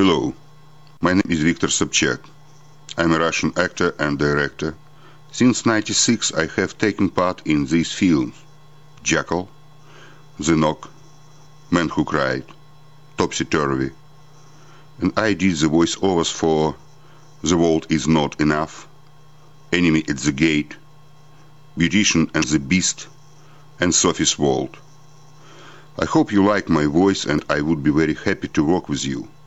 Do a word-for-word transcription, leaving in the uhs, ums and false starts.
Hello, my name is Viktor Sobchak. I'm a Russian actor and director. Since ninety-six I have taken part in these films: Jackal, The Knock, Man Who Cried, Topsy-Turvy. And I did the voice-overs for The World Is Not Enough, Enemy at the Gate, Beautician and the Beast, and Sophie's World. I hope you like my voice, and I would be very happy to work with you.